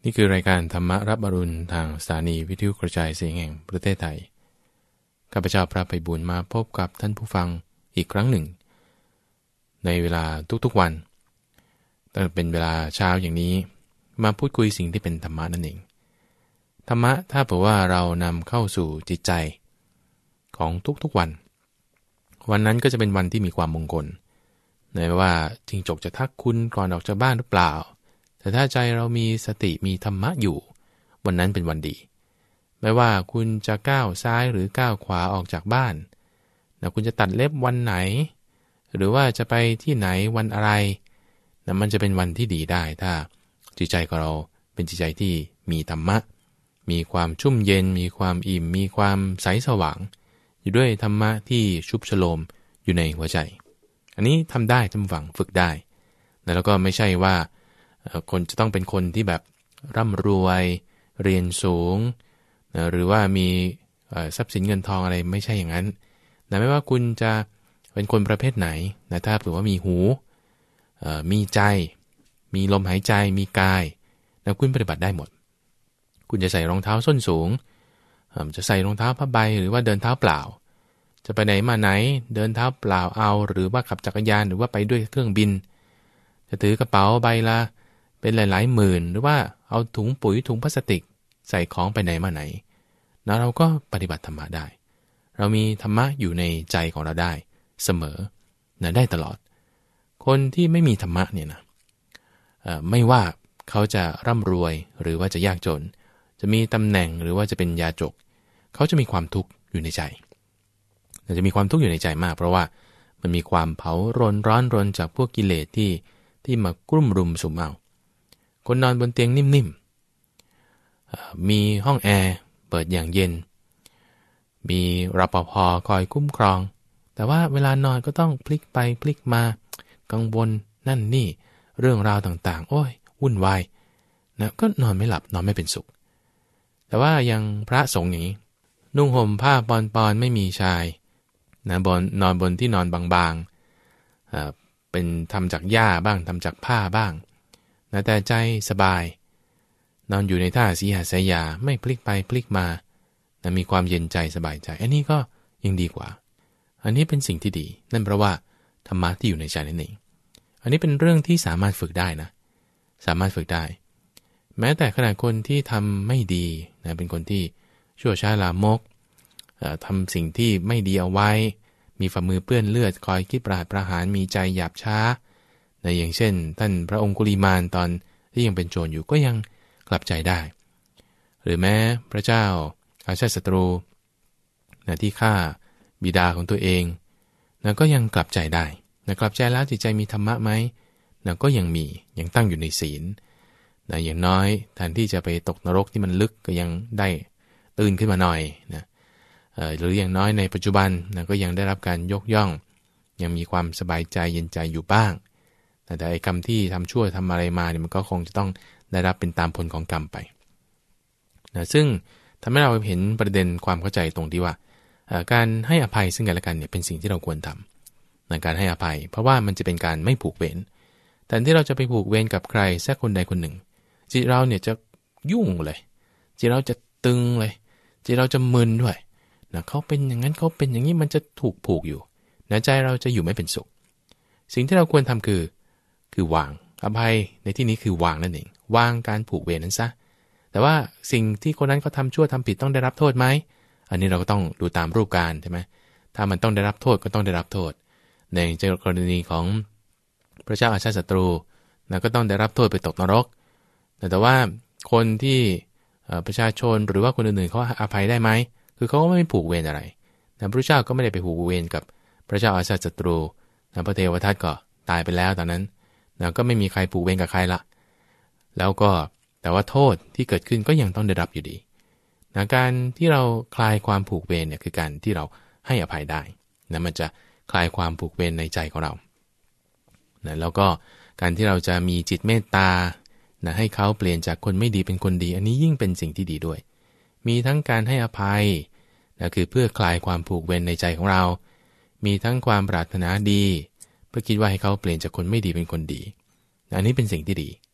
นี่คือรายการธรรมรับอรุณทางสถานีวิทยุกระจายเสียงแห่งประเทศไทยข้าพเจ้าพระไพบูลย์มาพบกับท่านผู้ฟังอีกครั้งหนึ่งในเวลาทุกๆวันตั้งเป็นเวลาเช้าอย่างนี้มาพูดคุยสิ่งที่เป็นธรรมะนั่นเองธรรมะถ้าเผื่อว่าเรานำเข้าสู่จิตใจของทุกๆวันวันนั้นก็จะเป็นวันที่มีความมงคลไม่ว่าจิ้งจกจะทักคุณก่อนออกจากบ้านหรือเปล่าแต่ถ้าใจเรามีสติมีธรรมะอยู่วันนั้นเป็นวันดีไม่ว่าคุณจะก้าวซ้ายหรือก้าวขวาออกจากบ้านนะคุณจะตัดเล็บวันไหนหรือว่าจะไปที่ไหนวันอะไรนะมันจะเป็นวันที่ดีได้ถ้าจิตใจของเราเป็นจิตใจที่มีธรรมะมีความชุ่มเย็นมีความอิ่มมีความใสสว่างอยู่ด้วยธรรมะที่ชุบฉโลมอยู่ในหัวใจอันนี้ทำได้ท่านผู้ฟังฝึกได้แล้วก็ไม่ใช่ว่าคนจะต้องเป็นคนที่แบบร่ำรวยเรียนสูงหรือว่ามีทรัพย์สินเงินทองอะไรไม่ใช่อย่างนั้นไม่ว่าคุณจะเป็นคนประเภทไหนถ้าเผื่อว่ามีหูมีใจมีลมหายใจมีกายคุณปฏิบัติได้หมดคุณจะใส่รองเท้าส้นสูงจะใส่รองเท้าผ้าใบหรือว่าเดินเท้าเปล่าจะไปไหนมาไหนเดินเท้าเปล่าเอาหรือว่าขับจักรยานหรือว่าไปด้วยเครื่องบินจะถือกระเป๋าใบละเป็นหลายๆหมื่นหรือว่าเอาถุงปุ๋ยถุงพลาสติกใส่ของไปไหนมาไหนแล้วเราก็ปฏิบัติธรรมะได้เรามีธรรมะอยู่ในใจของเราได้เสมอได้ตลอดคนที่ไม่มีธรรมะเนี่ยนะไม่ว่าเขาจะร่ำรวยหรือว่าจะยากจนจะมีตำแหน่งหรือว่าจะเป็นยาจกเขาจะมีความทุกข์อยู่ในใจจะมีความทุกข์อยู่ในใจมากเพราะว่ามันมีความเผารนร้อนรนจากพวกกิเลสที่มากลุ่มรุมสุมเอาคนนอนบนเตียงนิ่มๆมีห้องแอร์เปิดอย่างเย็นมีรปภ.คอยคุ้มครองแต่ว่าเวลานอนก็ต้องพลิกไปพลิกมากังวลนั่นนี่เรื่องราวต่างๆโอ้ยวุ่นวายก็นอนไม่หลับนอนไม่เป็นสุขแต่ว่ายังพระสงฆ์อย่างนี้นุ่งห่มผ้าปอนๆไม่มีชายนอนบนที่นอนบางๆเป็นทำจากหญ้าบ้างทำจากผ้าบ้างแต่ใจสบายนอนอยู่ในท่าสีหสายาไม่พลิกไปพลิกมามีความเย็นใจสบายใจอันนี้ก็ยังดีกว่าอันนี้เป็นสิ่งที่ดีนั่นเพราะว่าธรรมะที่อยู่ในใจนั่นเองอันนี้เป็นเรื่องที่สามารถฝึกได้นะสามารถฝึกได้แม้แต่ขนาดคนที่ทำไม่ดีเป็นคนที่ชั่วช้าลามกทำสิ่งที่ไม่ดีเอาไว้มีฝ่ามือเปื้อนเลือดคอยคิดประหารมีใจหยาบช้าอย่างเช่นท่านพระองคุลิมานตอนที่ยังเป็นโจรอยู่ก็ยังกลับใจได้หรือแม้พระเจ้าอาชาติศัตรูที่ฆ่าบิดาของตัวเองก็ยังกลับใจได้กลับใจแล้วจิตใจมีธรรมะไหมก็ยังมียังตั้งอยู่ในศีลอย่างน้อยแทนที่จะไปตกนรกที่มันลึกก็ยังได้ตื่นขึ้นมาหน่อยหรืออย่างน้อยในปัจจุบันก็ยังได้รับการยกย่องยังมีความสบายใจเย็นใจอยู่บ้างแต่ไอ้กรรมที่ทำชั่วทำอะไรมาเนี่ยมันก็คงจะต้องได้รับเป็นตามผลของกรรมไปซึ่งทำให้เราเห็นประเด็นความเข้าใจตรงที่ว่าการให้อภัยซึ่งกันและกันเนี่ยเป็นสิ่งที่เราควรทำในการให้อภัยเพราะว่ามันจะเป็นการไม่ผูกเวรแต่ที่เราจะไปผูกเวรกับใครสักคนใดคนหนึ่งจิตเราเนี่ยจะยุ่งเลยจิตเราจะตึงเลยจิตเราจะมึนด้วยเขาเป็นอย่างนั้นเขาเป็นอย่างนี้มันจะถูกผูกอยู่ใจเราจะอยู่ไม่เป็นสุขสิ่งที่เราควรทำคือวางอภัยในที่นี้คือวางนั่นเองวางการผูกเวรนั้นซะแต่ว่าสิ่งที่คนนั้นเขาทำชั่วทำผิดต้องได้รับโทษไหมอันนี้เราก็ต้องดูตามรูปการใช่ไหมถ้ามันต้องได้รับโทษก็ต้องได้รับโทษในกรณีของพระเจ้าอาชาติศัตรูก็ต้องได้รับโทษไปตกนรกแต่ว่าคนที่ประชาชนหรือว่าคนอื่นๆเขาอภัยได้ไหมคือเขาก็ไม่ผูกเวรอะไรพระเจ้าก็ไม่ได้ไปผูกเวรกับพระเจ้าอาชาติศัตรูพระเทวทัตก็ตายไปแล้วตอนนั้นก็ไม่มีใครผูกเวรกับใครละแล้วก็แต่ว่าโทษที่เกิดขึ้นก็ยังต้องได้รับอยู่ดีการที่เราคลายความผูกเวรเนี่ยคือการที่เราให้อภัยได้มันจะคลายความผูกเวรในใจของเราแล้วก็การที่เราจะมีจิตเมตตาให้เขาเปลี่ยนจากคนไม่ดีเป็นคนดีอันนี้ยิ่งเป็นสิ่งที่ดีด้วยมีทั้งการให้อภัยคือเพื่อคลายความผูกเวรในใจของเรามีทั้งความปรารถนาดีเพื่อคิดว่าให้เขาเปลี่ยนจากคนไม่ดีเป็นคนดีอันนี้เป็นสิ่งที่ดี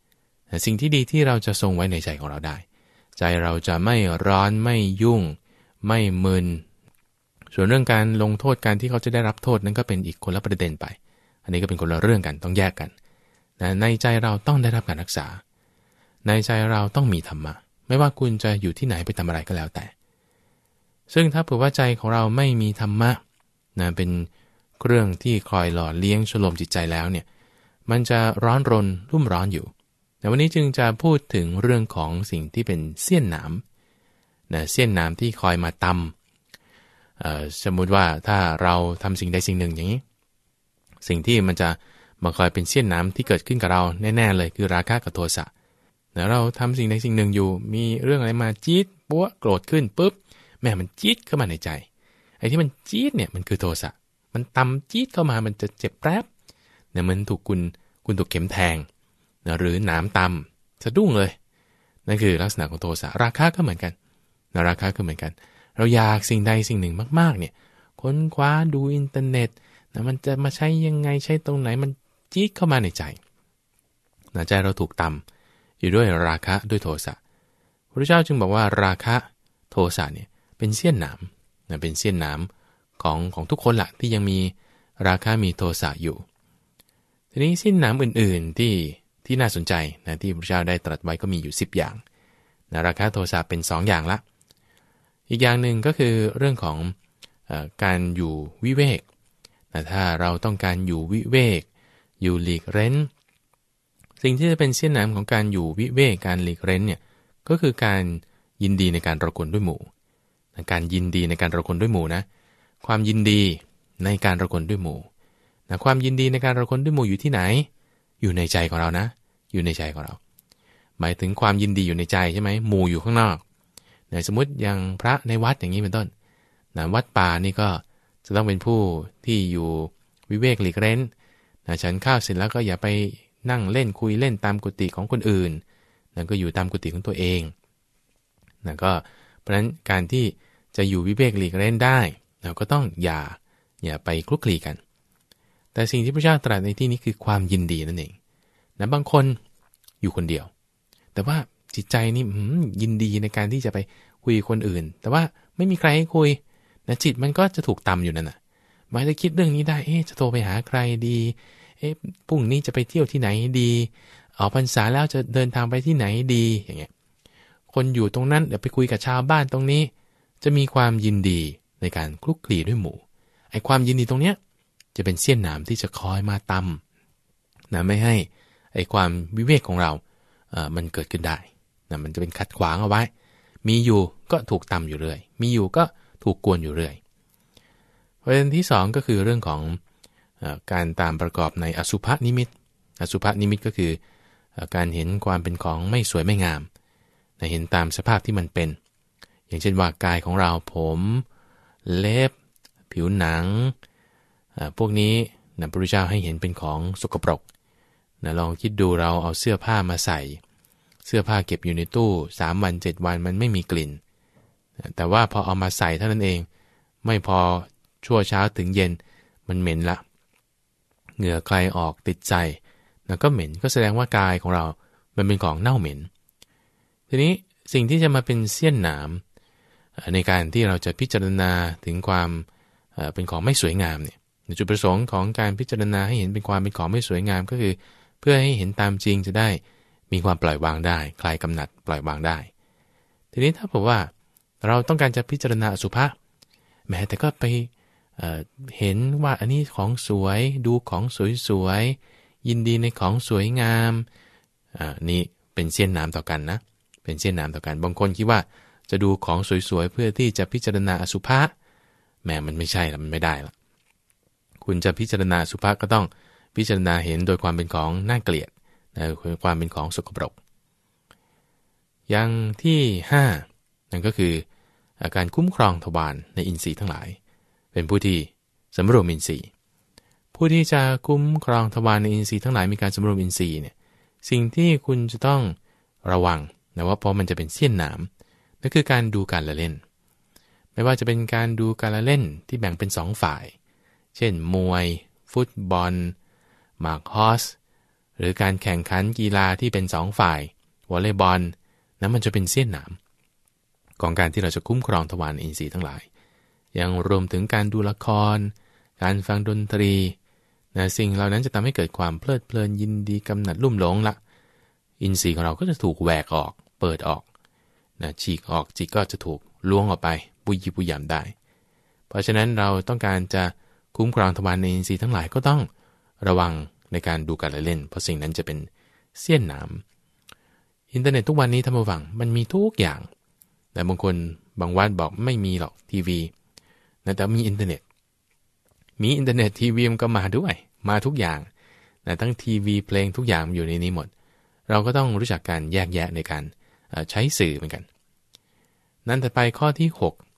สิ่งที่ดีที่เราจะทรงไว้ในใจของเราได้ใจเราจะไม่ร้อนไม่ยุ่งไม่มึนส่วนเรื่องการลงโทษการที่เขาจะได้รับโทษนั้นก็เป็นอีกคนละประเด็นไปอันนี้ก็เป็นคนละเรื่องกันต้องแยกกันในใจเราต้องได้รับการรักษาในใจเราต้องมีธรรมะไม่ว่าคุณจะอยู่ที่ไหนไปทำอะไรก็แล้วแต่ซึ่งถ้าเผื่อว่าใจของเราไม่มีธรรมะเป็นเครื่องที่คอยหล่อเลี้ยงชโลมจิตใจแล้วเนี่ยมันจะร้อนรนรุ่มร้อนอยู่แต่วันนี้จึงจะพูดถึงเรื่องของสิ่งที่เป็นเสี้ยนหนามเสี้ยนหนามที่คอยมาตำสมมุติว่าถ้าเราทำสิ่งใดสิ่งหนึ่งอย่างนี้สิ่งที่มันจะมาคอยเป็นเสี้ยนหนามที่เกิดขึ้นกับเราแน่ๆเลยคือราคะกับโทสะเราทำสิ่งใดสิ่งหนึ่งอยู่มีเรื่องอะไรมาจี๊ดปั๊วโกรธขึ้นปุ๊บแม่มันจี๊ดเข้ามาในใจไอ้ที่มันจี๊ดเนี่ยมันคือโทสะมันตำจี๊ดเข้ามามันจะเจ็บแป๊บเนี่ยมันถูกคุณถูกเข็มแทงหรือหนามตำสะดุ้งเลยนั่นคือลักษณะของโทสะราคะก็เหมือนกันราคะก็เหมือนกันเราอยากสิ่งใดสิ่งหนึ่งมากๆเนี่ยค้นคว้าดูอินเทอร์เน็ตมันจะมาใช้ยังไงใช้ตรงไหนมันจี๊ดเข้ามาในใจใจเราถูกตำอยู่ด้วยราคะด้วยโทสะพระเจ้าจึงบอกว่าราคะโทสะเนี่ยเป็นเสี้ยนหนามเป็นเสี้ยนหนามของทุกคนละที่ยังมีราคะมีโทสะอยู่ทีนี้เสี้ยนหนามอื่นๆที่น่าสนใจที่พระเจ้าได้ตรัสไว้ก็มีอยู่10อย่างราคะโทสะเป็น2อย่างละอีกอย่างหนึ่งก็คือเรื่องของการอยู่วิเวกถ้าเราต้องการอยู่วิเวกอยู่หลีกเร้นสิ่งที่จะเป็นเสี้ยนหนามของการอยู่วิเวกการหลีกเร้นเนี่ยก็คือการยินดีในการรกลด้วยหมู่การยินดีในการรกลด้วยหมู่นะความยินดีในการรกลด้วยหมู่ความยินดีในการรกลด้วยหมู่อยู่ที่ไหนอยู่ในใจของเรานะอยู่ในใจของเราหมายถึงความยินดีอยู่ในใจใช่ไหมหมู่อยู่ข้างนอกสมมติอย่างพระในวัดอย่างนี้เป็นต้นวัดป่านี่ก็จะต้องเป็นผู้ที่อยู่วิเวกหลีกเร้นฉันข้าวเสร็จแล้วก็อย่าไปนั่งเล่นคุยเล่นตามกุฏิของคนอื่นก็อยู่ตามกุฏิของตัวเองก็เพราะฉะนั้นการที่จะอยู่วิเวกหลีกเร้นได้เราก็ต้องอย่าไปคลุกคลีกันแต่สิ่งที่พระเจ้าตรัสในที่นี้คือความยินดีนั่นเองบางคนอยู่คนเดียวแต่ว่าจิตใจนี่ยินดีในการที่จะไปคุยกับคนอื่นแต่ว่าไม่มีใครให้คุยจิตมันก็จะถูกตำอยู่นั่นน่ะมาจะคิดเรื่องนี้ได้จะโทรไปหาใครดีพรุ่งนี้จะไปเที่ยวที่ไหนดีออกพรรษาแล้วจะเดินทางไปที่ไหนดีอย่างเงี้ยคนอยู่ตรงนั้นเดี๋ยวไปคุยกับชาวบ้านตรงนี้จะมีความยินดีในการคลุกคลีด้วยหมู่ไอ้ความยินดีตรงเนี้ยจะเป็นเสี้ยนหนามที่จะคอยมาตำไม่ให้ไอ้ความวิเวกของเรามันเกิดขึ้นได้มันจะเป็นขัดขวางเอาไว้มีอยู่ก็ถูกตำอยู่เรื่อยมีอยู่ก็ถูกกวนอยู่เรื่อยประเด็นที่2ก็คือเรื่องของการตามประกอบในอสุภนิมิตอสุภนิมิตก็คือการเห็นความเป็นของไม่สวยไม่งามเห็นตามสภาพที่มันเป็นอย่างเช่นว่ากายของเราผมเล็บผิวหนังพวกนี้พระพุทธเจ้าให้เห็นเป็นของสกปรกลองคิดดูเราเอาเสื้อผ้ามาใส่เสื้อผ้าเก็บอยู่ในตู้3วัน7วันมันไม่มีกลิ่นแต่ว่าพอเอามาใส่เท่านั้นเองไม่พอชั่วเช้าถึงเย็นมันเหม็นละเหงื่อใครออกติดใจก็เหม็นก็แสดงว่ากายของเรามันเป็นของเน่าเหม็นทีนี้สิ่งที่จะมาเป็นเสี้ยนหนามในการที่เราจะพิจารณาถึงความเป็นของไม่สวยงามเนี่ยจุดประสงค์ของการพิจารณาให้เห็นเป็นความเป็นของไม่สวยงามก็คือเพื่อให้เห็นตามจริงจะได้มีความปล่อยวางได้คลายกำหนัดปล่อยวางได้ทีนี้ถ้าบอกว่าเราต้องการจะพิจารณาอสุภะแม้แต่ก็ไปเห็นว่าอันนี้ของสวยดูของสวยๆยินดีในของสวยงามนี่เป็นเสี้ยนหนามต่อกันนะเป็นเสี้ยนหนามต่อกันบางคนคิดว่าจะดูของสวยๆเพื่อที่จะพิจารณาอสุภะแม้มันไม่ใช่ละมันไม่ได้ละคุณจะพิจารณาอสุภะก็ต้องพิจารณาเห็นโดยความเป็นของน่าเกลียดความเป็นของสกปรกอย่างที่5นั่นก็คือการคุ้มครองทวารในอินทรีย์ทั้งหลายเป็นผู้ที่สำรวมอินทรีย์ผู้ที่จะคุ้มครองทวารในอินทรีย์ทั้งหลายมีการสำรวมอินทรีย์เนี่ยสิ่งที่คุณจะต้องระวังนะว่าเพราะมันจะเป็นเสี้ยนหนามนั่นคือการดูการละเล่นไม่ว่าจะเป็นการดูการละเล่นที่แบ่งเป็น2ฝ่ายเช่นมวยฟุตบอลหมากฮอสหรือการแข่งขันกีฬาที่เป็น2ฝ่ายวอลเลย์บอลนั้นมันจะเป็นเสี้ยนหนามของการที่เราจะคุ้มครองทวารอินทรีย์ทั้งหลายยังรวมถึงการดูละครการฟังดนตรีนะสิ่งเหล่านั้นจะทำให้เกิดความเพลิดเพลินยินดีกำหนัดลุ่มหลงละอินทรีย์ของเราก็จะถูกแหวกออกเปิดออกนะฉีกออกจิตก็จะถูกล้วงออกไปปุยยิปุยยำได้เพราะฉะนั้นเราต้องการจะคุ้มครองทวารอินทรีย์ทั้งหลายก็ต้องระวังในการดูการเล่นเพราะสิ่งนั้นจะเป็นเสี้ยนหนามอินเทอร์เน็ตทุกวันนี้ท่านผู้ฟังมันมีทุกอย่างแต่บางคนบางวัดบอกไม่มีหรอกทีวีแต่มีอินเทอร์เน็ตทีวีมันก็มาด้วยมาทุกอย่างแต่ทั้งทีวีเพลงทุกอย่างอยู่ในนี้หมดเราก็ต้องรู้จักการแยกแยะในการใช้สื่อเหมือนกันนั้นต่อไปข้อที่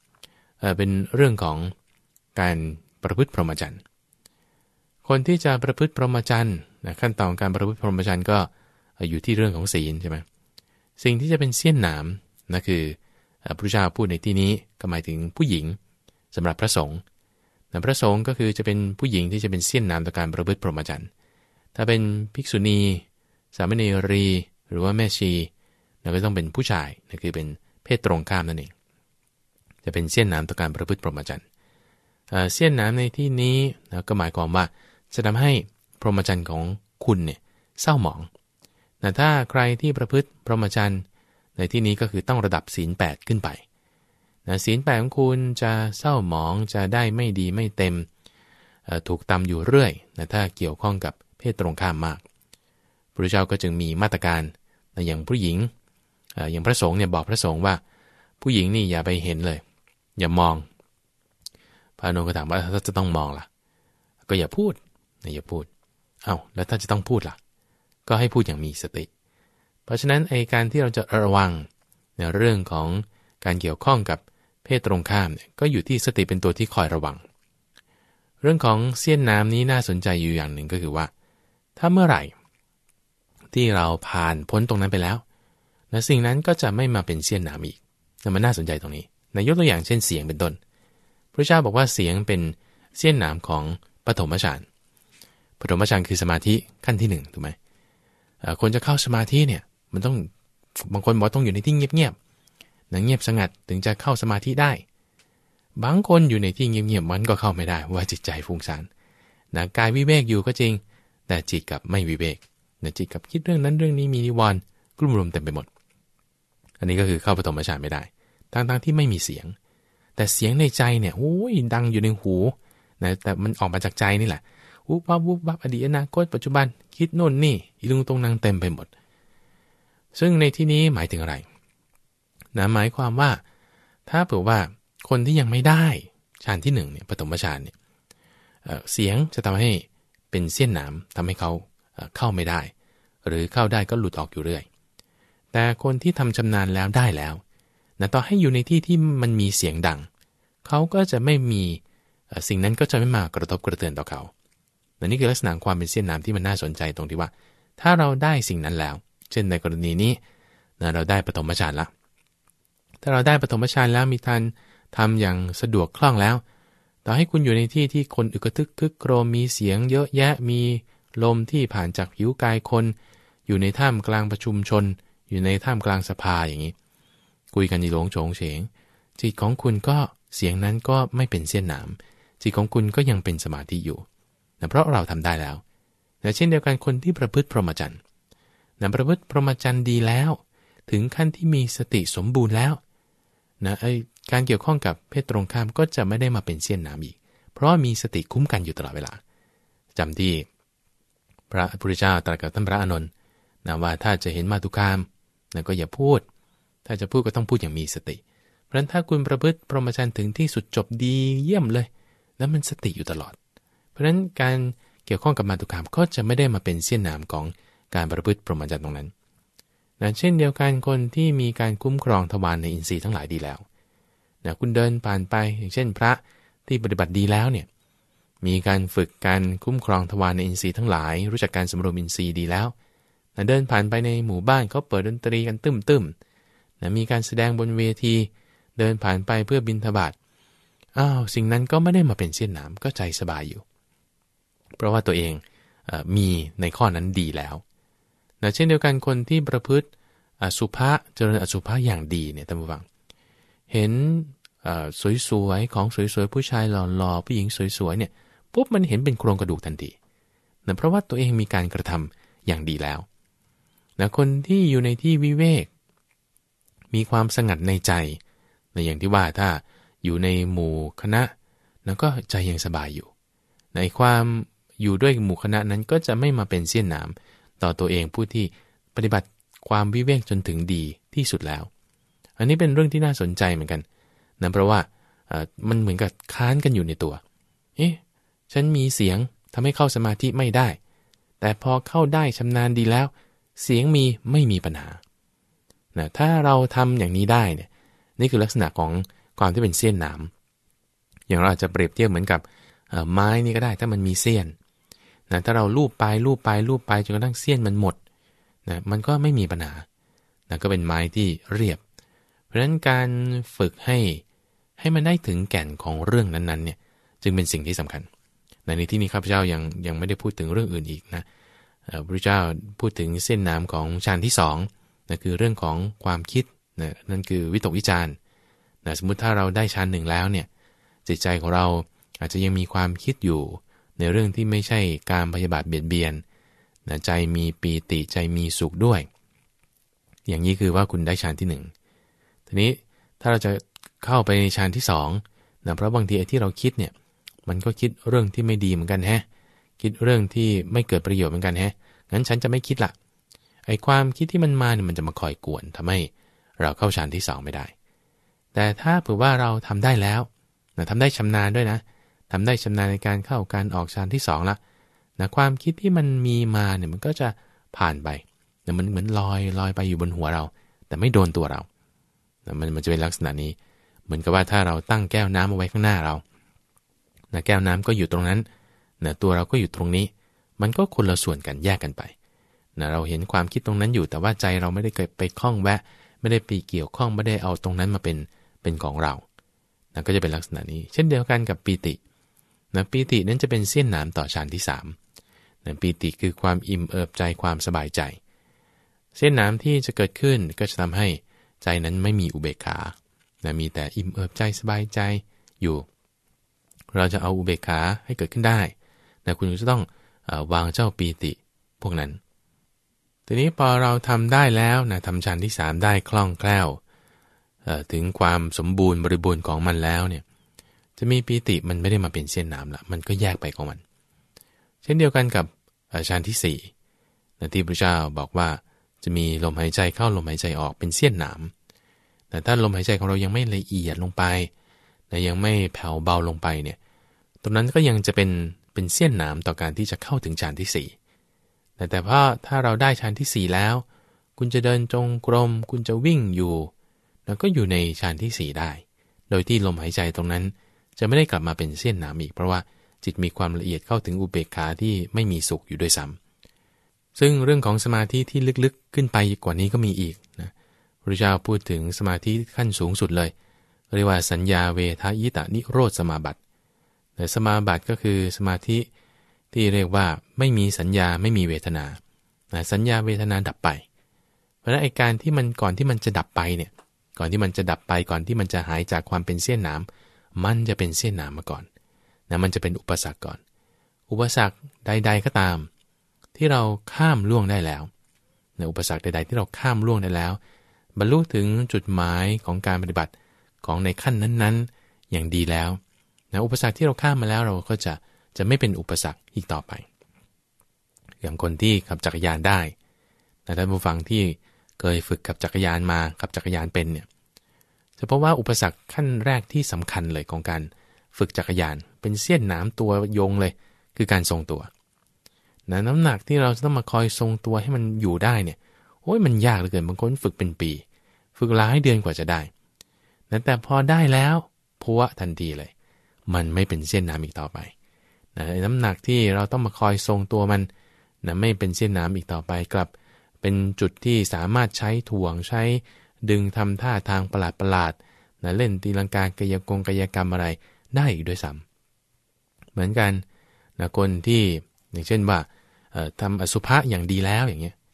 6เป็นเรื่องของการประพฤติพรหมจรรย์คนที่จะประพฤติพรหมจรรย์ขั้นตอนการประพฤติพรหมจรรย์ก็อยู่ที่เรื่องของศีลใช่ไหมสิ่งที่จะเป็นเสี้ยนหนามนั่นคือพระพุทธเจ้าพูดในที่นี้ก็หมายถึงผู้หญิงสำหรับพระสงฆ์พระสงฆ์ก็คือจะเป็นผู้หญิงที่จะเป็นเสี้ยนหนามต่อการประพฤติพรหมจรรย์ถ้าเป็นภิกษุณีสามเณรีหรือว่าแม่ชีก็ต้องเป็นผู้ชายนั่นคือเป็นเพศตรงข้ามนั่นเองจะเป็นเสี้ยนหนามต่อการประพฤติพรหมจรรย์เสี้ยนหนามในที่นี้ก็หมายความว่าจะทำให้พรหมจรรย์ของคุณเนี่ยเศร้าหมองแต่ถ้าใครที่ประพฤติพรหมจรรย์ในที่นี้ก็คือต้องระดับศีล8ขึ้นไปศีล8ของคุณจะเศร้าหมองจะได้ไม่ดีไม่เต็มถูกตำอยู่เรื่อยถ้าเกี่ยวข้องกับเพศตรงข้ามมากพระพุทธเจ้าก็จึงมีมาตรการอย่างผู้หญิงอย่างพระสงฆ์เนี่ยบอกพระสงฆ์ว่าผู้หญิงนี่อย่าไปเห็นเลยอย่ามองพระอานนท์ก็ถามว่าถ้าจะต้องมองล่ะก็อย่าพูดอย่าพูดแล้วถ้าจะต้องพูดล่ะก็ให้พูดอย่างมีสติเพราะฉะนั้นไอ้การที่เราจะระวังในเรื่องของการเกี่ยวข้องกับเพศตรงข้ามเนี่ยก็อยู่ที่สติเป็นตัวที่คอยระวังเรื่องของเสี้ยนน้ำนี้น่าสนใจอยู่อย่างหนึ่งก็คือว่าถ้าเมื่อไหร่ที่เราผ่านพ้นตรงนั้นไปแล้วสิ่งนั้นก็จะไม่มาเป็นเสี้ยนน้ำอีกมันน่าสนใจตรงนี้ยกตัวอย่างเช่นเสียงเป็นต้นพระเจ้าบอกว่าเสียงเป็นเสี้ยนน้ำของปฐมฌานคือสมาธิขั้นที่1ถูกไหมคนจะเข้าสมาธิเนี่ยมันต้องบางคนบอกต้องอยู่ในที่เงียบเงียบสงัดถึงจะเข้าสมาธิได้บางคนอยู่ในที่เงียบมันก็เข้าไม่ได้ว่าจิตใจฟุ้งซ่านกายวิเวกอยู่ก็จริงแต่จิตกับไม่วิเวกจิตกับคิดเรื่องนั้นเรื่องนี้มีนิวรณ์กลุ่มรวมเต็มไปหมดอันนี้ก็คือเข้าปฐมฌานไม่ได้ทั้งที่ไม่มีเสียงแต่เสียงในใจเนี่ยโอ้ยดังอยู่ในหูแต่มันออกมาจากใจนี่แหละวุบวับอดีตอนาคตปัจจุบันคิดโน่นนี่อีลุงตรงนั่งเต็มไปหมดซึ่งในที่นี้หมายถึงอะไรหมายความว่าถ้าเผื่อว่าคนที่ยังไม่ได้ฌานที่1เนี่ยปฐมฌานเนี่ยเสียงจะทำให้เป็นเสี้ยนหนามทำให้เขาเข้าไม่ได้หรือเข้าได้ก็หลุดออกอยู่เรื่อยแต่คนที่ทำชำนาญแล้วได้แล้วต่อให้อยู่ในที่ที่มันมีเสียงดังเขาก็จะไม่มีสิ่งนั้นก็จะไม่มากระทบกระเทือนต่อเขานี่คือลักษณะความเป็นเสี้ยนหนามที่มันน่าสนใจตรงที่ว่าถ้าเราได้สิ่งนั้นแล้วเช่นในกรณีนี้เราได้ปฐมฌานละถ้าเราได้ปฐมฌานแล้วมีการทำอย่างสะดวกคล่องแล้วต่อให้คุณอยู่ในที่ที่คนอึกทึกคึกโครมมีเสียงเยอะแยะมีลมที่ผ่านจากผิวกายคนอยู่ในท่ามกลางประชุมชนอยู่ในท่ามกลางสภาอย่างนี้คุยกันโหลงโฉงเฉงจิตของคุณก็เสียงนั้นก็ไม่เป็นเสี้ยนหนามจิตของคุณก็ยังเป็นสมาธิอยู่เพราะเราทำได้แล้วเช่นเดียวกันคนที่ประพฤติพรหมจรรย์ประพฤติพรหมจรรย์ดีแล้วถึงขั้นที่มีสติสมบูรณ์แล้วการเกี่ยวข้องกับเพศตรงข้ามก็จะไม่ได้มาเป็นเสี้ยนหนามอีกเพราะมีสติคุ้มกันอยู่ตลอดเวลาจำที่พระพุทธเจ้าตรัสกับท่านพระอานนท์ว่าถ้าจะเห็นมาตุคามก็อย่าพูดถ้าจะพูดก็ต้องพูดอย่างมีสติเพราะฉะนั้นถ้าคุณประพฤติพรหมจรรย์ถึงที่สุดจบดีเยี่ยมเลยแล้วมันสติอยู่ตลอดเพราะฉะนั้นการเกี่ยวข้องกับมาตุคามก็จะไม่ได้มาเป็นเสี้ยนหนามของการประพฤติพรหมจรรย์ตรงนั้นเช่นเดียวกันคนที่มีการคุ้มครองทวารในอินทรีย์ทั้งหลายดีแล้วคุณเดินผ่านไปอย่างเช่นพระที่ปฏิบัติดีแล้วเนี่ยมีการฝึกการคุ้มครองทวารในอินทรีย์ทั้งหลายรู้จักการสำรวมอินทรีย์ดีแล้วเดินผ่านไปในหมู่บ้านเขาเปิดดนตรีกันตึ้มมีการแสดงบนเวทีเดินผ่านไปเพื่อบิณฑบาตสิ่งนั้นก็ไม่ได้มาเป็นเสี้ยนหนามก็ใจสบายอยู่เพราะว่าตัวเองมีในข้อนั้นดีแล้วนะเช่นเดียวกันคนที่ประพฤติอสุภะเจริญอสุภะอย่างดีเนี่ยท่านผู้ฟังเห็นสวยๆของสวยๆผู้ชายหล่อๆผู้หญิงสวยๆเนี่ยปุ๊บมันเห็นเป็นโครงกระดูกทันทีนะเพราะว่าตัวเองมีการกระทำอย่างดีแล้วนะคนที่อยู่ในที่วิเวกมีความสงัดในใจนะอย่างที่ว่าถ้าอยู่ในหมู่คณะแล้วก็ใจยังสบายอยู่ในความอยู่ด้วยหมู่คณะนั้นก็จะไม่มาเป็นเสี้ยนหนามต่อตัวเองผู้ที่ปฏิบัติความวิเวกจนถึงดีที่สุดแล้วอันนี้เป็นเรื่องที่น่าสนใจเหมือนกันนะเพราะว่ามันเหมือนกับค้านกันอยู่ในตัวฉันมีเสียงทำให้เข้าสมาธิไม่ได้แต่พอเข้าได้ชำนาญดีแล้วเสียงไม่มีปัญหานะถ้าเราทำอย่างนี้ได้เนี่ยนี่คือลักษณะของความที่เป็นเสี้ยนหนามอย่างเราอาจจะเปรียบเทียบเหมือนกับไม้นี่ก็ได้ถ้ามันมีเสี้ยนนะถ้าเราลูบไปจนกระทั่งเสี้ยนมันหมดนะมันก็ไม่มีปัญหานะก็เป็นไม้ที่เรียบเพราะฉะนั้นการฝึกให้มันได้ถึงแก่นของเรื่องนั้นๆเนี่ยจึงเป็นสิ่งที่สำคัญในที่นี้ข้าพเจ้ายังไม่ได้พูดถึงเรื่องอื่นอีกนะพระเจ้าพูดถึงเส้นน้ำของฌานที่2นะคือเรื่องของความคิดนะนั่นคือวิตกวิจารณ์นะสมมุติถ้าเราได้ฌาน1แล้วเนี่ยจิตใจของเราอาจจะยังมีความคิดอยู่ในเรื่องที่ไม่ใช่การพยาบาทเบียดเบียนนะใจมีปีติใจมีสุขด้วยอย่างนี้คือว่าคุณได้ฌานที่1ทีนี้ถ้าเราจะเข้าไปในฌานที่2นะเพราะบางทีไอ้ที่เราคิดเนี่ยมันก็คิดเรื่องที่ไม่ดีเหมือนกันคิดเรื่องที่ไม่เกิดประโยชน์เหมือนกันงั้นฉันจะไม่คิดละไอ้ความคิดที่มันมาเนี่ยมันจะมาคอยกวนทำให้เราเข้าฌานที่2ไม่ได้แต่ถ้าเผื่อว่าเราทำได้แล้วนะทำได้ชำนาญด้วยนะทำได้ชำนาญในการเข้าการออกฌานที่2ละนะความคิดที่มันมีมาเนี่ยมันก็จะผ่านไปนะมันเหมือนลอยไปอยู่บนหัวเราแต่ไม่โดนตัวเรานะมันจะเป็นลักษณะนี้เหมือนกับว่าถ้าเราตั้งแก้วน้ำเอาไว้ข้างหน้าเรานะแก้วน้ำก็อยู่ตรงนั้นนะตัวเราก็อยู่ตรงนี้มันก็คนละส่วนกันแยกกันไปนะเราเห็นความคิดตรงนั้นอยู่แต่ว่าใจเราไม่ได้เคยไปคล้องแวะไม่ได้ไปเกี่ยวข้องไม่ได้เอาตรงนั้นมาเป็นของเรานะก็จะเป็นลักษณะนี้เช่นเดียวกันกับปีตินะปีตินั้นจะเป็นเสี้ยนหนามต่อฌานที่3นะปีติคือความอิ่มเอิบใจความสบายใจเส้นหนามที่จะเกิดขึ้นก็จะทำให้ใจนั้นไม่มีอุเบกขานะมีแต่อิ่มเอิบใจสบายใจอยู่เราจะเอาอุเบกขาให้เกิดขึ้นได้นะคุณจะต้องวางเจ้าปีติพวกนั้นทีนี้พอเราทำได้แล้วนะทำฌานที่3ได้คล่องแคล่วถึงความสมบูรณ์บริบูรณ์ของมันแล้วเนี่ยจะมีปีติมันไม่ได้มาเป็นเส้นน้ำละมันก็แยกไปของมันเช่นเดียวกันกับฌานที่4นะที่พระเจ้าบอกว่าจะมีลมหายใจเข้าลมหายใจออกเป็นเส้นน้ำแต่ถ้าลมหายใจของเรายังไม่ละเอียดลงไปแต่ยังไม่แผ่วเบาลงไปเนี่ยตรงนั้นก็ยังจะเป็นเสี้ยนหนามต่อการที่จะเข้าถึงฌานที่4แต่ถ้าเราได้ฌานที่4แล้วคุณจะเดินจงกรมคุณจะวิ่งอยู่แล้วก็อยู่ในฌานที่4ได้โดยที่ลมหายใจตรงนั้นจะไม่ได้กลับมาเป็นเสี้ยนหนามอีกเพราะว่าจิตมีความละเอียดเข้าถึงอุเบกขาที่ไม่มีสุขอยู่ด้วยซ้ำซึ่งเรื่องของสมาธิที่ลึกๆขึ้นไปกว่านี้ก็มีอีกนะพระเจ้าพูดถึงสมาธิขั้นสูงสุดเลยเรียกว่าสัญญาเวทยิตานิโรธสมาบัติแต่สมาบัติก็คือสมาธิที่เรียกว่าไม่มีสัญญาไม่มีเวทนาสัญญาเวทนาดับไปเพราะฉะนั้นไอ้การที่มันก่อนที่มันจะดับไปเนี่ยก่อนที่มันจะดับไปก่อนที่มันจะหายจากความเป็นเสี้ยนหนามมันจะเป็นเสี้ยนหนามมาก่อนนะมันจะเป็นอุปสรรคก่อนอุปสรรคใดๆก็ตามที่เราข้ามล่วงได้แล้วนะอุปสรรคใดๆที่เราข้ามล่วงได้แล้วบรรลุถึงจุดหมายของการปฏิบัติของในขั้นนั้นๆอย่างดีแล้วนะอุปสรรคที่เราข้ามมาแล้วเราก็จะไม่เป็นอุปสรรคอีกต่อไปอย่างคนที่ขับจักรยานได้แต่ท่านผู้ฟังที่เคยฝึกขับจักรยานมาขับจักรยานเป็นเนี่ยจะพบว่าอุปสรรคขั้นแรกที่สำคัญเลยของการฝึกจักรยานเป็นเสี้ยนหนามตัวโยงเลยคือการทรงตัวนะน้ำหนักที่เราจะต้องมาคอยทรงตัวให้มันอยู่ได้เนี่ยโอ้ยมันยากเหลือเกินบางคนฝึกเป็นปีฝึกหลายเดือนกว่าจะได้นะแต่พอได้แล้วพัวทันทีเลยมันไม่เป็นเส้นน้ำอีกต่อไปนะน้ำหนักที่เราต้องมาคอยทรงตัวมันนะไม่เป็นเส้นน้ำอีกต่อไปกลับเป็นจุดที่สามารถใช้ถ่วงใช้ดึงทำท่าทางประหลาดนะเล่นตีลังกากายกรรมอะไรได้อีกด้วยซ้ำเหมือนกันนะคนที่อย่างเช่นว่าทำอสุภะอย่างดีแล้วอย่างเงี้ย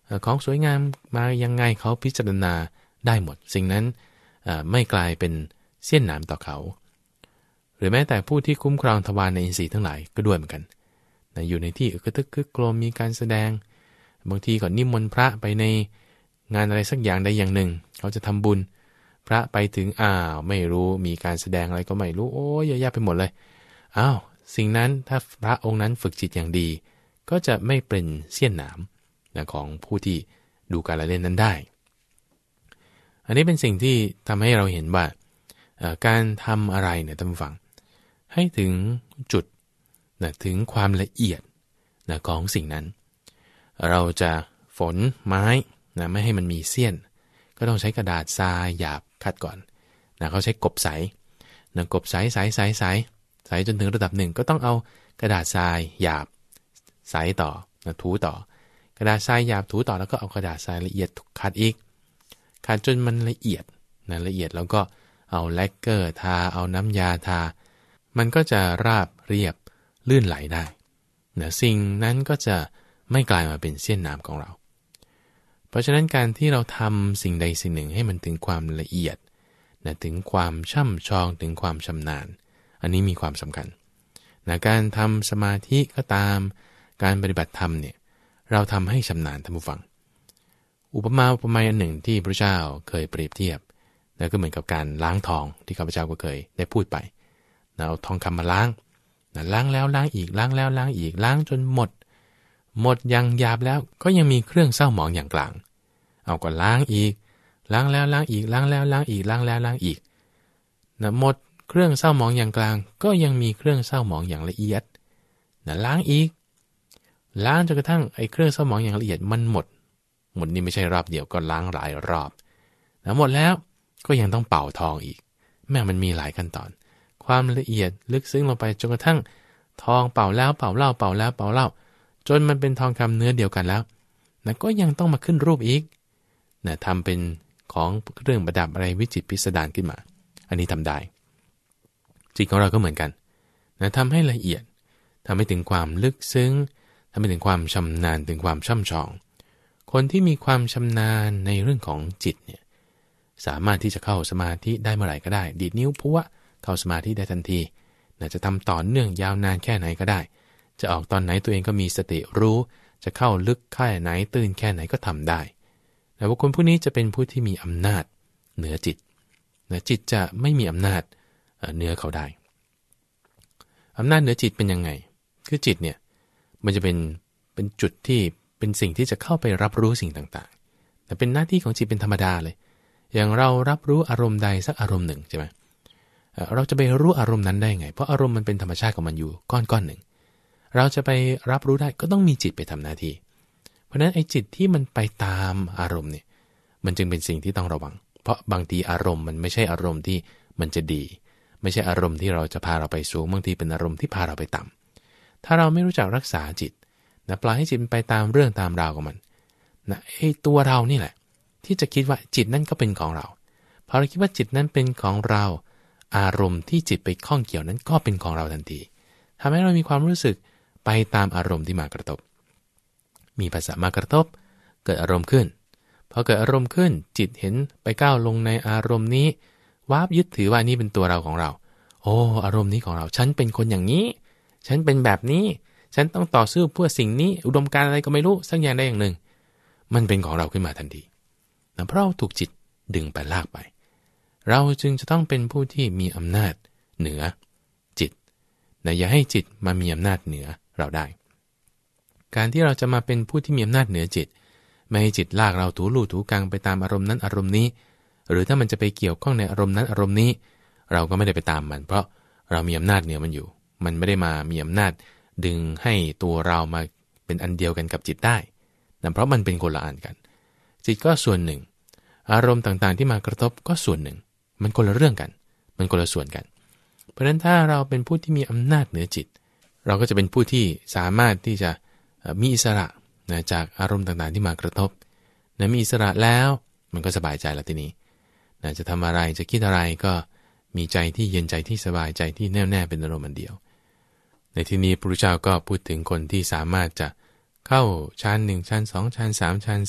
ของสวยงามมายังไงเขาพิจารณาได้หมดสิ่งนั้นไม่กลายเป็นเสี้ยนหนามต่อเขาหรือแม้แต่ผู้ที่คุ้มครองทวารในอินทรีย์ทั้งหลายก็ด้วยเหมือนกันอยู่ในที่อึกทึกคึกโครมมีการแสดงบางทีก็นิมนต์พระไปในงานอะไรสักอย่างใดอย่างหนึ่งเขาจะทำบุญพระไปถึงไม่รู้มีการแสดงอะไรก็ไม่รู้โอ้ยเยอะแยะไปหมดเลยสิ่งนั้นถ้าพระองค์นั้นฝึกจิตอย่างดีก็จะไม่เป็นเสี้ยนหนามของผู้ที่ดูการละเล่นนั้นได้อันนี้เป็นสิ่งที่ทำให้เราเห็นว่าการทำอะไรเนี่ยท่านผู้ฟังให้ถึงจุดถึงความละเอียดของสิ่งนั้นเราจะฝนไม้ไม่ให้มันมีเสี้ยนก็ต้องใช้กระดาษทรายหยาบคัดก่อนเขาใช้กบใสกบใสจนถึงระดับหนึ่งก็ต้องเอากระดาษทรายหยาบใสต่อถูต่อกระดาษทรายหยาบถูต่อแล้วก็เอากระดาษทรายละเอียดขัดอีกขัดจนมันละเอียดละเอียดแล้วก็เอาแลกเกอร์ทาเอาน้ำยาทามันก็จะราบเรียบลื่นไหลได้สิ่งนั้นก็จะไม่กลายมาเป็นเสี้ยนน้ำของเราเพราะฉะนั้นการที่เราทำสิ่งใดสิ่งหนึ่งให้มันถึงความละเอียดถึงความช่ำชองถึงความชำนาญอันนี้มีความสำคัญการทำสมาธิก็ตามการปฏิบัติธรรมเนี่ยเราทำให้ชำนาญท่านผู้ฟังอุปมาอันหนึ่งที่พระเจ้าเคยเปรียบเทียบแล้วก็เหมือนกับการล้างทองที่ข้าพเจ้าก็เคยได้พูดไปเอาทองคำมาล้างล้างแล้วล้างอีกล้างแล้วล้างอีกล้างจนหมดอย่างหยาบแล้วก็ยังมีเครื่องเศร้าหมองอย่างกลางเอาก็ล้างอีกล้างแล้วล้างอีกล้างแล้วล้างอีกล้างแล้วล้างอีกหมดเครื่องเศร้าหมองอย่างกลางก็ยังมีเครื่องเศร้าหมองอย่างละเอียดล้างอีกล้างจนกระทั่งไอ้เครื่องเศร้าหมองอย่างละเอียดมันหมดนี่ไม่ใช่รอบเดียวก็ล้างหลายรอบหมดแล้วก็ยังต้องเป่าทองอีกแม้มันมีหลายขั้นตอนความละเอียดลึกซึ้งลงไปจนกระทั่งทองเป่าแล้วเป่าเล่าเป่าแล้วเป่าเล่าจนมันเป็นทองคำเนื้อเดียวกันแล้วก็ยังต้องมาขึ้นรูปอีกทำเป็นของเครื่องประดับอะไรวิจิตรพิสดารขึ้นมาอันนี้ทำได้จิตของเราก็เหมือนกันทำให้ละเอียดทำให้ถึงความลึกซึ้งทำให้ถึงความชำนาญถึงความช่ำชองคนที่มีความชำนาญในเรื่องของจิตเนี่ยสามารถที่จะเข้าสมาธิได้เมื่อไหร่ก็ได้ดีดนิ้วพัวเข้าสมาธิได้ทันทีจะทำต่อเนื่องยาวนานแค่ไหนก็ได้จะออกตอนไหนตัวเองก็มีสติรู้จะเข้าลึกแค่ไหนตื่นแค่ไหนก็ทำได้แต่ว่าคนผู้นี้จะเป็นผู้ที่มีอำนาจเหนือจิตจิตจะไม่มีอำนาจเหนือเขาได้อำนาจเหนือจิตเป็นยังไงคือจิตเนี่ยมันจะเป็นจุดที่เป็นสิ่งที่จะเข้าไปรับรู้สิ่งต่างๆแต่เป็นหน้าที่ของจิตเป็นธรรมดาเลยอย่างเรารับรู้อารมณ์ใดสักอารมณ์หนึ่งใช่ไหมเราจะไปรู้อารมณ์นั้นได้ไงเพราะอารมณ์มันเป็นธรรมชาติของมันอยู่ก้อนหนึ่งเราจะไปรับรู้ได้ก็ต้องมีจิตไปทำหน้าที่เพราะฉะนั้นไอ้จิตที่มันไปตามอารมณ์เนี่ยมันจึงเป็นสิ่งที่ต้องระวังเพราะบางทีอารมณ์มันไม่ใช่อารมณ์ที่มันจะดีไม่ใช่อารมณ์ที่เราจะพาเราไปสูงบางทีเป็นอารมณ์ที่พาเราไปต่ำถ้าเราไม่รู้จักรักษาจิตปล่อยให้จิตไปตามเรื่องตามราวของมันไอ้ตัวเรานี่แหละที่จะคิดว่าจิตนั่นก็เป็นของเราพอเราคิดว่าจิตนั้นเป็นของเราอารมณ์ที่จิตไปข้องเกี่ยวนั้นก็เป็นของเราทันทีทำให้เรามีความรู้สึกไปตามอารมณ์ที่มากระทบมีภาษามากระทบเกิดอารมณ์ขึ้นพอเกิดอารมณ์ขึ้นจิตเห็นไปก้าวลงในอารมณ์นี้วาบยึดถือว่านี่เป็นตัวเราของเราโอ้อารมณ์นี้ของเราฉันเป็นคนอย่างนี้ฉันเป็นแบบนี้ฉันต้องต่อสู้เพื่อสิ่งนี้อุดมการณ์อะไรก็ไม่รู้สักอย่างใดอย่างหนึ่งมันเป็นของเราขึ้นมาทันทีเพราะเราถูกจิตดึงไปลากไปเราจึงจะต้องเป็นผู้ที่มีอำนาจเหนือจิตอย่าให้จิตมามีอำนาจเหนือเราได้การที่เราจะมาเป็นผู้ที่มีอำนาจเหนือจิตไม่ให้จิตลากเราถูลู่ถูกังไปตามอารมณ์นั้นอารมณ์นี้หรือถ้ามันจะไปเกี่ยวข้องในอารมณ์นั้นอารมณ์นี้เราก็ไม่ได้ไปตามมันเพราะเรามีอำนาจเหนือมันอยู่มันไม่ได้มามีอำนาจดึงให้ตัวเรามาเป็นอันเดียวกันกับจิตได้เพราะมันเป็นคนละอันกันจิตก็ส่วนหนึ่งอารมณ์ต่างๆที่มากระทบก็ส่วนหนึ่งมันคนละเรื่องกันมันคนละส่วนกันเพราะฉะนั้นถ้าเราเป็นผู้ที่มีอำนาจเหนือจิตเราก็จะเป็นผู้ที่สามารถที่จะมีอิสระจากอารมณ์ต่างๆที่มากระทบมีอิสระแล้วมันก็สบายใจแล้วทีนี้จะทำอะไรจะคิดอะไรก็มีใจที่เย็นใจที่สบายใจที่แน่วแน่เป็นอารมณ์อันเดียวในที่นี้พระพุทธเจ้าก็พูดถึงคนที่สามารถจะเข้าชั้น1ชั้น2ชั้น3ชั้น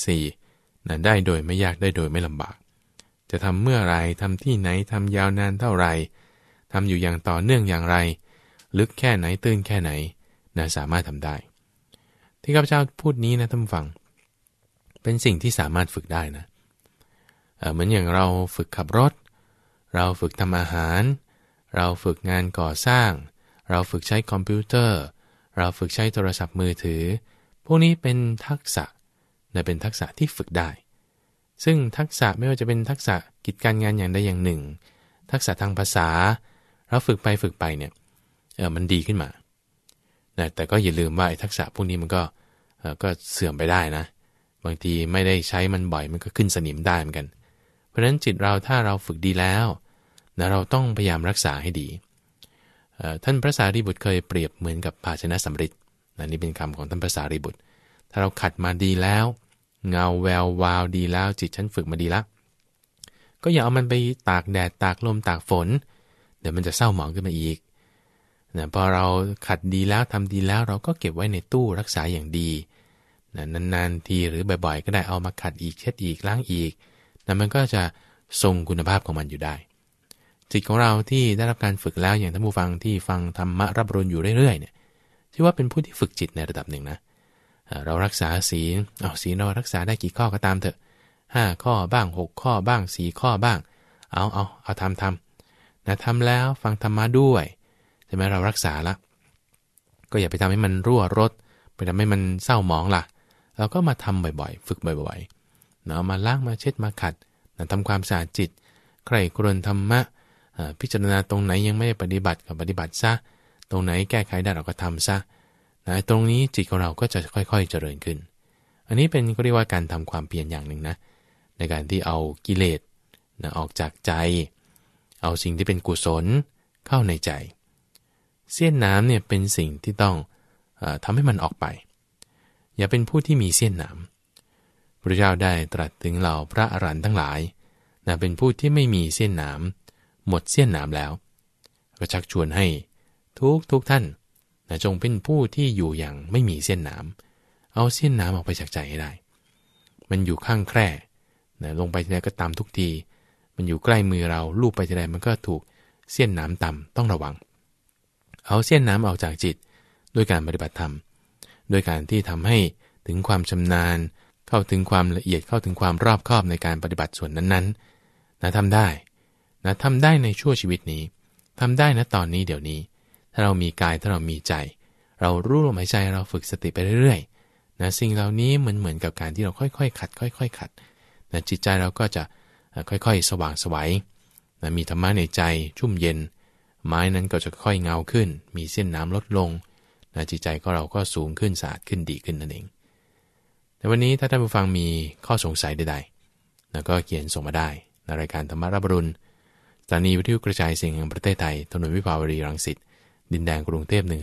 4นะได้โดยไม่ยากได้โดยไม่ลำบากจะทำเมื่อไรทำที่ไหนทำยาวนานเท่าไรทำอยู่อย่างต่อเนื่องอย่างไรลึกแค่ไหนตื้นแค่ไหนนะสามารถทำได้ที่ข้าพเจ้าพูดนี้นะท่านฟังเป็นสิ่งที่สามารถฝึกได้นะเหมือนอย่างเราฝึกขับรถเราฝึกทำอาหารเราฝึกงานก่อสร้างเราฝึกใช้คอมพิวเตอร์เราฝึกใช้โทรศัพท์มือถือพวกนี้เป็นทักษะนะเป็นทักษะที่ฝึกได้ซึ่งทักษะไม่ว่าจะเป็นทักษะกิจการงานอย่างใดอย่างหนึ่งทักษะทางภาษาเราฝึกไปเนี่ยมันดีขึ้นมาแต่ก็อย่าลืมว่าทักษะพวกนี้มันก็เสื่อมไปได้นะบางทีไม่ได้ใช้มันบ่อยมันก็ขึ้นสนิมได้เหมือนกันเพราะฉะนั้นจิตเราถ้าเราฝึกดีแล้วนะเราต้องพยายามรักษาให้ดีท่านพระสารีบุตรเคยเปรียบเหมือนกับภาชนะสำริดนี่เป็นคำของท่านพระสารีบุตรถ้าเราขัดมาดีแล้วเงาแวววาวดีแล้วจิตฉันฝึกมาดีแล้วก็อย่าเอามันไปตากแดดตากลมตากฝนเดี๋ยวมันจะเศร้าหมองขึ้นมาอีกนะพอเราขัดดีแล้วทำดีแล้วเราก็เก็บไว้ในตู้รักษาอย่างดีนะนานๆทีหรือบ่อยๆก็ได้เอามาขัดอีกเช็ดอีกล้างอีกนะมันก็จะทรงคุณภาพของมันอยู่ได้จิตของเราที่ได้รับการฝึกแล้วอย่างท่านผู้ฟังที่ฟังธรรมะรับรู้อยู่เรื่อยๆเนี่ยชื่อว่าเป็นผู้ที่ฝึกจิตในระดับหนึ่งนะเรารักษาศีลศีลเรารักษาได้กี่ข้อก็ตามเถอะ5ข้อบ้าง6ข้อบ้าง4ข้อบ้างเอาทำนะทำแล้วฟังธรรมะด้วยใช่ไหมเรารักษาละก็อย่าไปทำให้มันรั่วรดไปทำให้มันเศร้าหมองล่ะเราก็มาทำบ่อยๆฝึกบ่อยๆเอามาล้างมาเช็ดมาขัดทำความสะอาดจิตใคร่ครวญธรรมะพิจารณาตรงไหนยังไม่ได้ปฏิบัติก็ปฏิบัติซะตรงไหนแก้ไขได้เราก็ทำซะนะตรงนี้จิตของเราก็จะค่อยๆเจริญขึ้นอันนี้เป็นก็เรียกว่าการทำความเพียรอย่างหนึ่งนะในการที่เอากิเลสนะออกจากใจเอาสิ่งที่เป็นกุศลเข้าในใจเสี้ยนน้ำเนี่ยเป็นสิ่งที่ต้องทำให้มันออกไปอย่าเป็นผู้ที่มีเสี้ยนน้ำพระเจ้าได้ตรัสถึงเหล่าพระอรหันต์ทั้งหลายนะเป็นผู้ที่ไม่มีเสี้ยนน้ำหมดเสี้ยนน้ำแล้วก็ชักชวนให้ทุกท่านนะจงเป็นผู้ที่อยู่อย่างไม่มีเสี้ยนน้ำเอาเสี้ยนน้ำออกไปจากใจให้ได้มันอยู่ข้างแคร่นะลงไปทีไรก็ตามทุกทีมันอยู่ใกล้มือเราลูบไปทีไรมันก็ถูกเสี้ยนน้ำต่ำต้องระวังเอาเสี้ยนน้ำออกจากจิตด้วยการปฏิบัติธรรมโดยการที่ทำให้ถึงความชำนาญเข้าถึงความละเอียดเข้าถึงความรอบคอบในการปฏิบัติส่วนนั้นๆนะทำได้นะทำได้ในชั่วชีวิตนี้ทำได้นะตอนนี้เดี๋ยวนี้ถ้าเรามีกายถ้าเรามีใจเรารู้ลมหายใจเราฝึกสติไปเรื่อยๆนะสิ่งเหล่านี้เหมือนกับการที่เราค่อยๆขัดค่อยๆขัดนะจิตใจเราก็จะค่อยๆสว่างไสวนะมีธรรมะในใจชุ่มเย็นไม้นั้นก็จะค่อยเงาขึ้นมีเส้นน้ำลดลงนะจิตใจก็เราก็สูงขึ้นสะอาดขึ้นดีขึ้นนั่นเองแต่วันนี้ถ้าท่านผู้ฟังมีข้อสงสัยใดๆนะก็เขียนส่งมาได้ในรายการธรรมะรับอรุณสถานีวิทยุกระจายเสียงแห่งประเทศไทยถนนวิภาวดีรังสิตดินแดงกรุงเทพ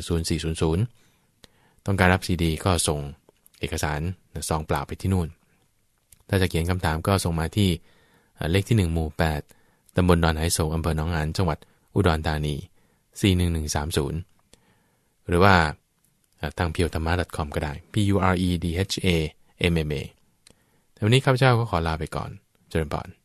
10400ต้องการรับซีดีก็ส่งเอกสารซองเปล่าไปที่นู่นถ้าจะเขียนคำถามก็ส่งมาที่เลขที่1หมู่8ตำบลดอนไหโศกอำเภอหนองหานจังหวัดอุดรธานี41130หรือว่าทาง purethama.com ก็ได้ puredhamma แต่วันนี้ข้าพเจ้าก็ขอลาไปก่อนเจริญพร